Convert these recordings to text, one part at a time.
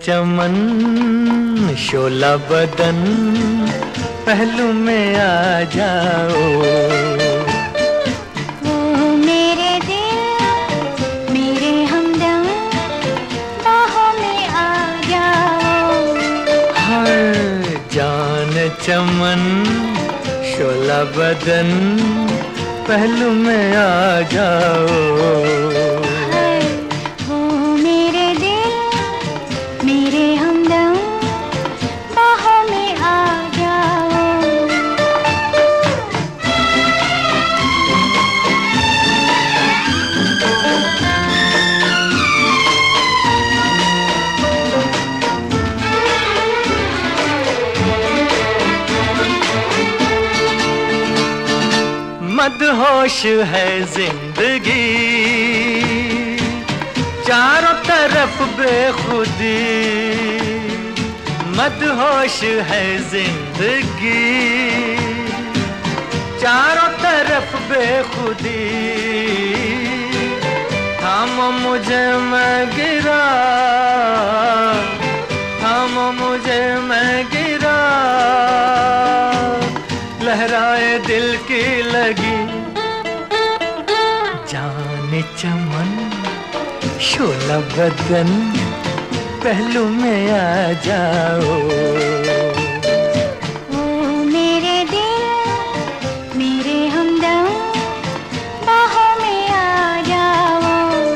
चमन शोला बदन पहलू में आ जाओ। ओ मेरे दिल मेरे हमदम बाहों में आ जाओ। हर जान चमन शोला बदन पहलू में आ जाओ। मदहोश है जिंदगी चारों तरफ बेखुदी। मदहोश है जिंदगी चारों तरफ बेखुदी। थामो मुझे मैं गिरा, थामो मुझे मैं गिरा, लहराए दिल की लगी। जाने चमन शोला बदन पहलू में आ जाओ। ओ मेरे दिल मेरे हमदम बाहों में आ जाओ।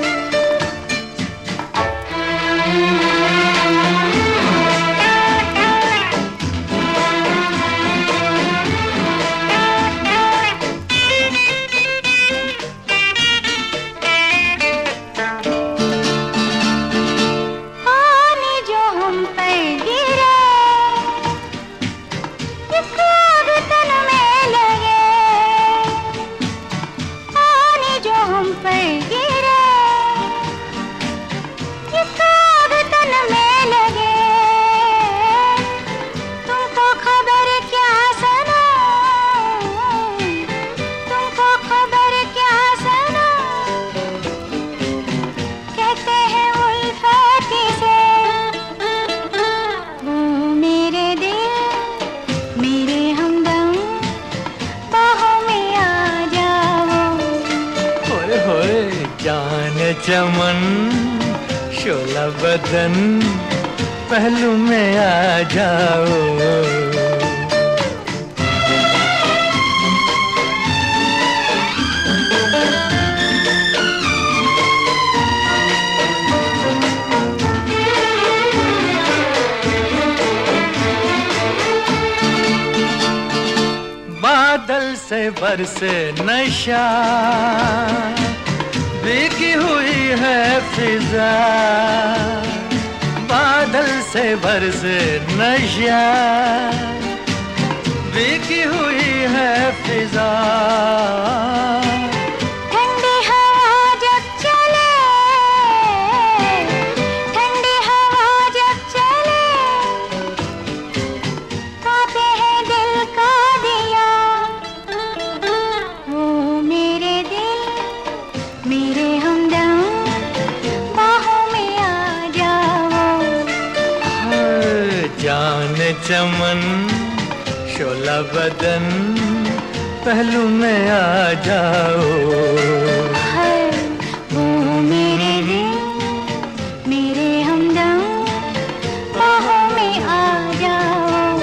जान चमन शोला बदन पहलू में आ जाओ। बादल से बरसे नशा भीगी हुई है फिजा। बादल से बरसे नशा भीगी हुई है फिजा। ठंडी हवा जब चले, ठंडी हवा जब चले, कांपे है दिल का दिया। ओ मेरे दिल मेरे हमदम बाहों में आ जाओ। हर जान चमन शोला बदन पहलू में आ जाओ। ओ मेरे दिल मेरे हमदम बाहों में आ जाओ।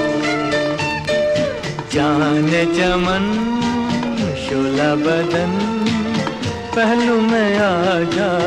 जान चमन शोला बदन पहलू में आ जा।